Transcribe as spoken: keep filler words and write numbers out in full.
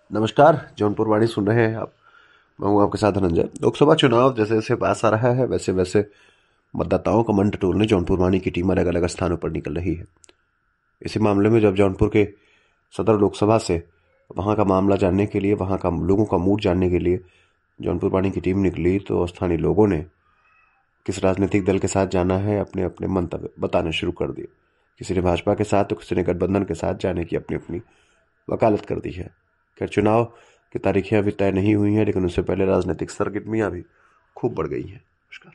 नमस्कार। जौनपुर वाणी सुन रहे हैं आप। मैं हूं आपके साथ धनंजय। लोकसभा चुनाव जैसे जैसे पास आ रहा है वैसे वैसे मतदाताओं का मन टटोलने जौनपुर वाणी की टीम अलग अलग स्थानों पर निकल रही है। इसी मामले में जब जौनपुर के सदर लोकसभा से वहां का मामला जानने के लिए, वहां का लोगों का मूड जानने के लिए जौनपुर वाणी की टीम निकली, तो स्थानीय लोगों ने किस राजनीतिक दल के साथ जाना है अपने अपने मंतव्य बताने शुरू कर दिए। किसी ने भाजपा के साथ तो किसी ने गठबंधन के साथ जाने की अपनी अपनी वकालत कर दी है। खैर, चुनाव की तारीखें अभी तय नहीं हुई हैं, लेकिन उससे पहले राजनीतिक सरगर्मियां भी खूब बढ़ गई हैं।